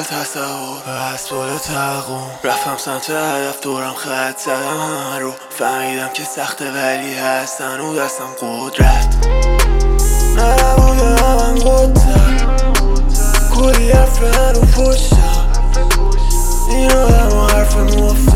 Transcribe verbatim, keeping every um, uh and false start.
تصور از پل تقوم رفتم سمت هدف دورم خط زدم همه رو فهمیدم که سخته ولی هست هنو دستم قدرت نبوده من قدر کلی حرف هنو پشتم این آدم و حرف مفت